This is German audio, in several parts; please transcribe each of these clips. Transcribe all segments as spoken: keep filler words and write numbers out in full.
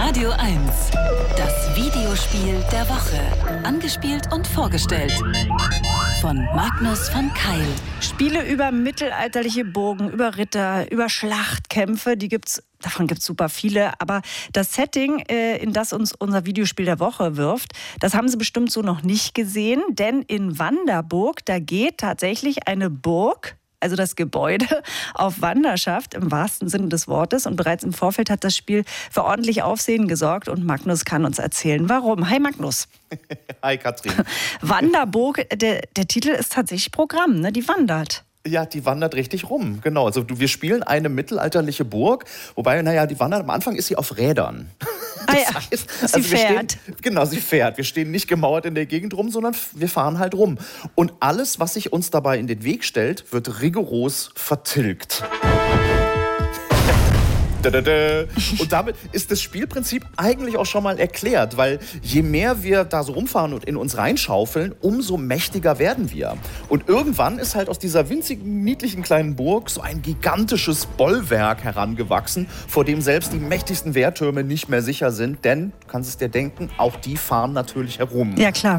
Radio eins. Das Videospiel der Woche. Angespielt und vorgestellt von Magnus von Keil. Spiele über mittelalterliche Burgen, über Ritter, über Schlachtkämpfe, die gibt's, davon gibt es super viele. Aber das Setting, äh, in das uns unser Videospiel der Woche wirft, das haben Sie bestimmt so noch nicht gesehen. Denn in Wanderburg, da geht tatsächlich eine Burg, also das Gebäude, auf Wanderschaft im wahrsten Sinne des Wortes. Und bereits im Vorfeld hat das Spiel für ordentlich Aufsehen gesorgt. Und Magnus kann uns erzählen, warum. Hi Magnus. Hi Katrin. Wanderburg, der, der Titel ist tatsächlich Programm, ne? Die wandert. Ja, die wandert richtig rum, genau. Also wir spielen eine mittelalterliche Burg, wobei, naja, die wandert, am Anfang ist sie auf Rädern. Ah ja, das heißt, sie also wir fährt. Stehen, genau, sie fährt. Wir stehen nicht gemauert in der Gegend rum, sondern wir fahren halt rum. Und alles, was sich uns dabei in den Weg stellt, wird rigoros vertilgt. Und damit ist das Spielprinzip eigentlich auch schon mal erklärt, weil je mehr wir da so rumfahren und in uns reinschaufeln, umso mächtiger werden wir. Und irgendwann ist halt aus dieser winzigen, niedlichen kleinen Burg so ein gigantisches Bollwerk herangewachsen, vor dem selbst die mächtigsten Wehrtürme nicht mehr sicher sind, denn, du kannst es dir denken, auch die fahren natürlich herum. Ja, klar.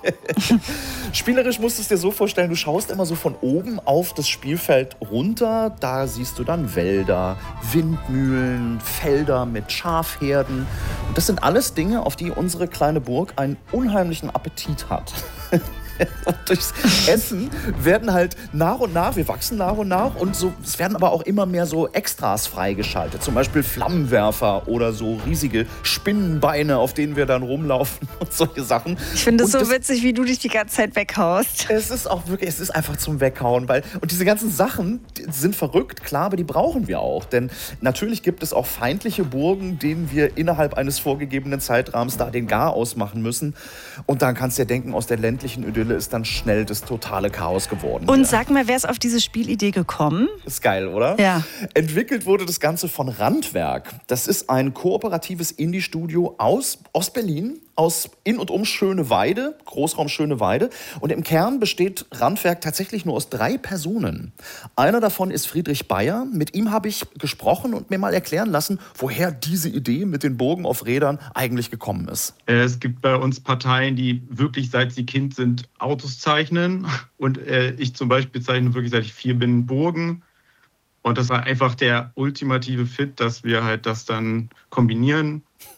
Spielerisch musst du es dir so vorstellen, du schaust immer so von oben auf das Spielfeld runter, da siehst du dann Wälder, Windmühlen, Felder mit Schafherden. Und das sind alles Dinge, auf die unsere kleine Burg einen unheimlichen Appetit hat. Und durchs Essen werden halt nach und nach, wir wachsen nach und nach und so, es werden aber auch immer mehr so Extras freigeschaltet. Zum Beispiel Flammenwerfer oder so riesige Spinnenbeine, auf denen wir dann rumlaufen und solche Sachen. Ich finde es und so das, witzig, wie du dich die ganze Zeit weghaust. Es ist auch wirklich, es ist einfach zum Weghauen, weil, und diese ganzen Sachen sind verrückt, klar, aber die brauchen wir auch. Denn natürlich gibt es auch feindliche Burgen, denen wir innerhalb eines vorgegebenen Zeitrahmens da den Garaus machen müssen. Und dann kannst du dir denken, aus der ländlichen Idylle ist dann schnell das totale Chaos geworden. Und ja. Sag mal, wer ist auf diese Spielidee gekommen? Ist geil, oder? Ja. Entwickelt wurde das Ganze von Randwerk. Das ist ein kooperatives Indie-Studio aus Ostberlin, aus in und um Schöneweide, Großraum Schöneweide. Und im Kern besteht Randwerk tatsächlich nur aus drei Personen. Einer davon ist Friedrich Bayer. Mit ihm habe ich gesprochen und mir mal erklären lassen, woher diese Idee mit den Burgen auf Rädern eigentlich gekommen ist. Es gibt bei uns Parteien, die wirklich, seit sie Kind sind, Autos zeichnen. Und äh, ich zum Beispiel zeichne wirklich, seit ich vier bin, Burgen. Und das war einfach der ultimative Fit, dass wir halt das dann kombinieren.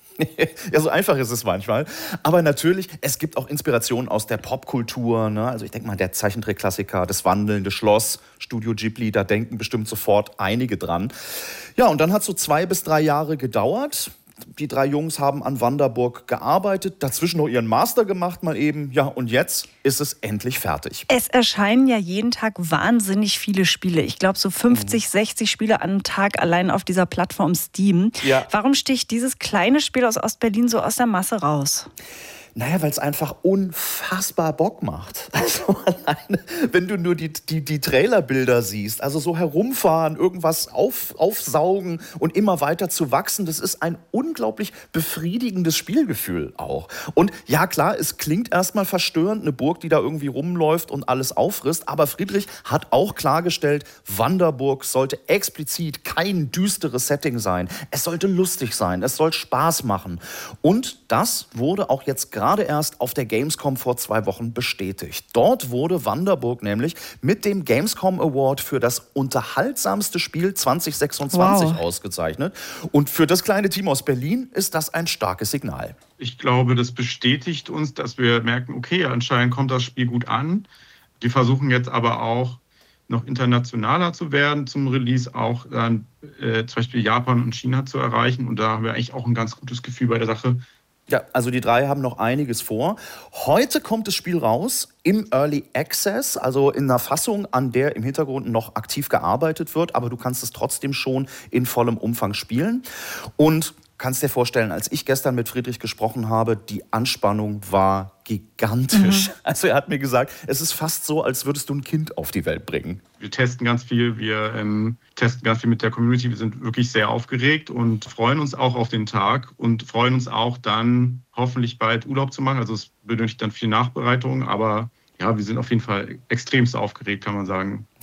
Ja, so einfach ist es manchmal. Aber natürlich, es gibt auch Inspirationen aus der Popkultur. Ne? Also ich denke mal, der Zeichentrickklassiker, das wandelnde Schloss, Studio Ghibli, da denken bestimmt sofort einige dran. Ja, und dann hat es so zwei bis drei Jahre gedauert. Die drei Jungs haben an Wanderburg gearbeitet, dazwischen noch ihren Master gemacht mal eben. Ja, und jetzt ist es endlich fertig. Es erscheinen ja jeden Tag wahnsinnig viele Spiele. Ich glaube so fünfzig, sechzig Spiele am Tag allein auf dieser Plattform Steam. Ja. Warum sticht dieses kleine Spiel aus Ostberlin so aus der Masse raus? Naja, weil es einfach unfassbar Bock macht. Also alleine, wenn du nur die, die, die Trailerbilder siehst, also so herumfahren, irgendwas auf, aufsaugen und immer weiter zu wachsen, das ist ein unglaublich befriedigendes Spielgefühl auch. Und ja klar, es klingt erstmal verstörend, eine Burg, die da irgendwie rumläuft und alles auffrisst, aber Friedrich hat auch klargestellt, Wanderburg sollte explizit kein düsteres Setting sein. Es sollte lustig sein, es soll Spaß machen. Und das wurde auch jetzt gerade gerade erst auf der Gamescom vor zwei Wochen bestätigt. Dort wurde Wanderburg nämlich mit dem Gamescom Award für das unterhaltsamste Spiel zwanzig sechsundzwanzig wow. ausgezeichnet. Und für das kleine Team aus Berlin ist das ein starkes Signal. Ich glaube, das bestätigt uns, dass wir merken, okay, anscheinend kommt das Spiel gut an. Wir versuchen jetzt aber auch noch internationaler zu werden zum Release, auch dann äh, zum Beispiel Japan und China zu erreichen. Und da haben wir eigentlich auch ein ganz gutes Gefühl bei der Sache. Ja, also die drei haben noch einiges vor. Heute kommt das Spiel raus im Early Access, also in einer Fassung, an der im Hintergrund noch aktiv gearbeitet wird, aber du kannst es trotzdem schon in vollem Umfang spielen. Und kannst dir vorstellen, als ich gestern mit Friedrich gesprochen habe, die Anspannung war gigantisch. Mhm. Also er hat mir gesagt, es ist fast so, als würdest du ein Kind auf die Welt bringen. Wir testen ganz viel, wir ähm, testen ganz viel mit der Community. Wir sind wirklich sehr aufgeregt und freuen uns auch auf den Tag und freuen uns auch dann hoffentlich bald Urlaub zu machen. Also es benötigt dann viel Nachbereitung, aber ja, wir sind auf jeden Fall extremst aufgeregt, kann man sagen.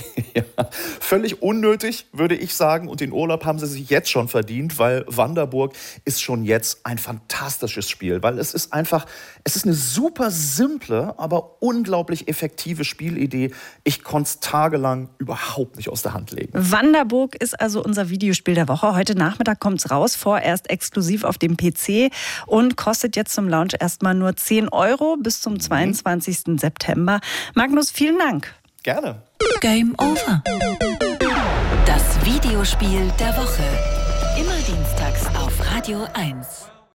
Ja, völlig unnötig, würde ich sagen. Und den Urlaub haben sie sich jetzt schon verdient, weil Wanderburg ist schon jetzt ein fantastisches Spiel. Weil es ist einfach, es ist eine super simple, aber unglaublich effektive Spielidee. Ich konnte es tagelang überhaupt nicht aus der Hand legen. Wanderburg ist also unser Videospiel der Woche. Heute Nachmittag kommt es raus, vorerst exklusiv auf dem P C und kostet jetzt zum Launch erstmal nur zehn Euro bis zum zweiundzwanzigsten September. Magnus, vielen Dank. Gerne. Game over. Das Videospiel der Woche. Immer dienstags auf Radio eins.